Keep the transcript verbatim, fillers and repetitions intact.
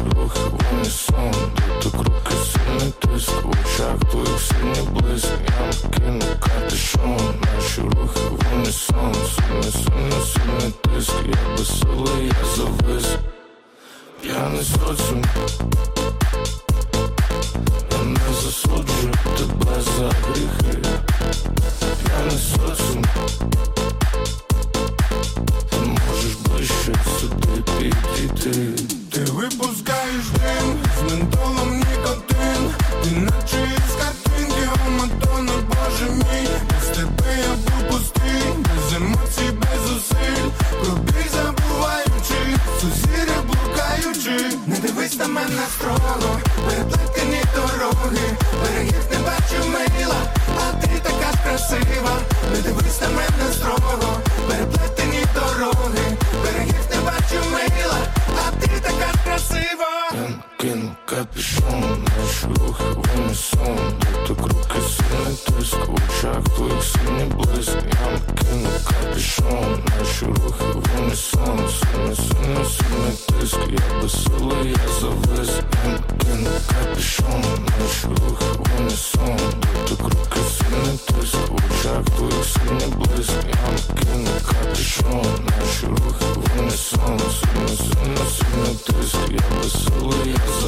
рухи в унісон. Дотик руки, сильний тиск, в очах твоїх синій блиск. Я накину капюшон, наші рухи в унісон. Сильний, сильний, сильний тиск, я безсилий, я завис. П'яний соціум, я не засуджую тебе за гріхи. П'яний соціум, ти можеш ближче сюди підійти. Ти випускаєш дим, з ментолом нікотин. Ти наче із картинки, о Мадонна, боже мій. Без тебе я був пустий, без емоцій, без зусиль. Пробіг забуваючи, сузір'я блукаючи. Не дивись на мене строго, переплетені дороги. Берегів не бачу мила, а ти така ж красива. Не дивись на мене строго, переплетені дороги. Берегів не бачу мила, а ти така ж красива. Я накину капюшон, наші рухи в унісон. Дотик руки, сильний тиск, в очах твоїх синій блиск. Я накину капюшон, наші рухи в унісон. Сильний, сильний, сильний тиск, я безсилий, я завис. Я накину капюшон, наші рухи в унісон. Дотик руки, сильний тиск, в очах твоїх синій блиск. Я накину капюшон, наші рухи в унісон. Сильний, сильний, сильний тиск, я безсилий, я завис.